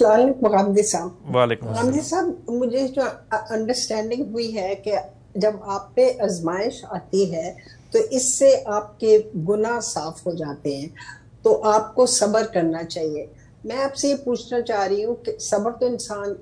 السلام علیکم غامدی صاحب. وعلیکم غامدی السلام. صاحب مجھے جو انڈرسٹینڈنگ ہوئی ہے کہ جب آپ پہ آزمائش آتی ہے تو اس سے آپ کے گناہ صاف ہو جاتے ہیں، تو آپ کو صبر کرنا چاہیے. میں آپ سے یہ پوچھنا چاہ رہی ہوں کہ صبر تو انسان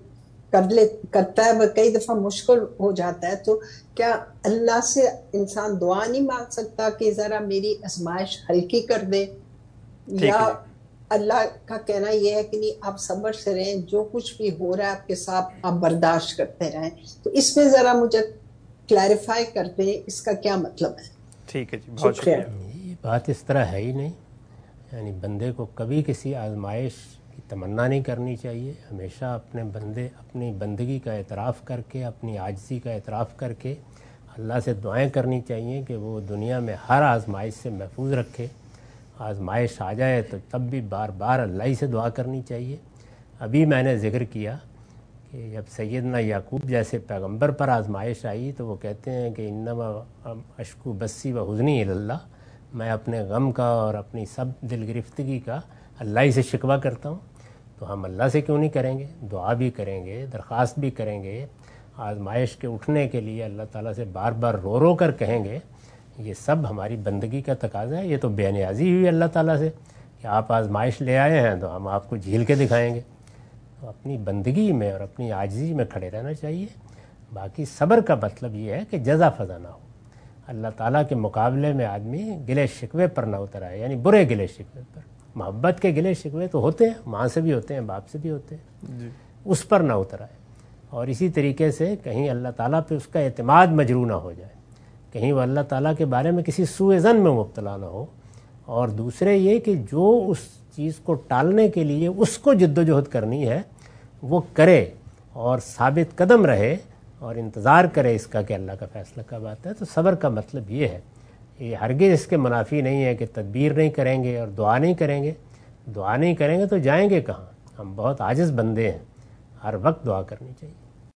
کرتا ہے، وہ کئی دفعہ مشکل ہو جاتا ہے، تو کیا اللہ سے انسان دعا نہیں مانگ سکتا کہ ذرا میری آزمائش ہلکی کر دے؟ ٹھیک یا ہے جی. اللہ کا کہنا یہ ہے کہ نہیں آپ صبر سے رہیں، جو کچھ بھی ہو رہا ہے آپ کے ساتھ آپ برداشت کرتے رہیں؟ تو اس میں ذرا مجھے کلیریفائی کرتے ہیں اس کا کیا مطلب ہے. ٹھیک ہے جی، بہت شکریہ. شکریہ. یہ بات اس طرح ہے ہی نہیں. یعنی بندے کو کبھی کسی آزمائش کی تمنا نہیں کرنی چاہیے. ہمیشہ اپنی بندگی کا اعتراف کر کے، اپنی عاجزی کا اعتراف کر کے اللہ سے دعائیں کرنی چاہیے کہ وہ دنیا میں ہر آزمائش سے محفوظ رکھے. آزمائش آ جائے تو تب بھی بار بار اللہ ہی سے دعا کرنی چاہیے. ابھی میں نے ذکر کیا کہ جب سیدنا یعقوب جیسے پیغمبر پر آزمائش آئی تو وہ کہتے ہیں کہ انما اشکو بسی و حزنی اللہ، میں اپنے غم کا اور اپنی سب دل گرفتگی کا اللہ ہی سے شکوہ کرتا ہوں. تو ہم اللہ سے کیوں نہیں کریں گے؟ دعا بھی کریں گے، درخواست بھی کریں گے. آزمائش کے اٹھنے کے لیے اللہ تعالیٰ سے بار بار رو رو کر کہیں گے. یہ سب ہماری بندگی کا تقاضا ہے. یہ تو بے نیازی ہوئی اللہ تعالیٰ سے کہ آپ آزمائش لے آئے ہیں تو ہم آپ کو جھیل کے دکھائیں گے. تو اپنی بندگی میں اور اپنی عاجزی میں کھڑے رہنا چاہیے. باقی صبر کا مطلب یہ ہے کہ جزا فضا نہ ہو. اللہ تعالیٰ کے مقابلے میں آدمی گلے شکوے پر نہ اتر آئے، یعنی برے گلے شکوے پر. محبت کے گلے شکوے تو ہوتے ہیں، ماں سے بھی ہوتے ہیں، باپ سے بھی ہوتے ہیں، اس پر نہ اتر آئے. اور اسی طریقے سے کہیں اللہ تعالیٰ پہ اس کا اعتماد مجروح نہ ہو جائے، کہیں وہ اللہ تعالیٰ کے بارے میں کسی سوء ظن میں مبتلا نہ ہو. اور دوسرے یہ کہ جو اس چیز کو ٹالنے کے لیے اس کو جد و جہد کرنی ہے وہ کرے اور ثابت قدم رہے اور انتظار کرے اس کا کہ اللہ کا فیصلہ کب آتا ہے. تو صبر کا مطلب یہ ہے. یہ ہرگز اس کے منافی نہیں ہے کہ تدبیر نہیں کریں گے اور دعا نہیں کریں گے. دعا نہیں کریں گے تو جائیں گے کہاں؟ ہم بہت عاجز بندے ہیں. ہر وقت دعا کرنی چاہیے.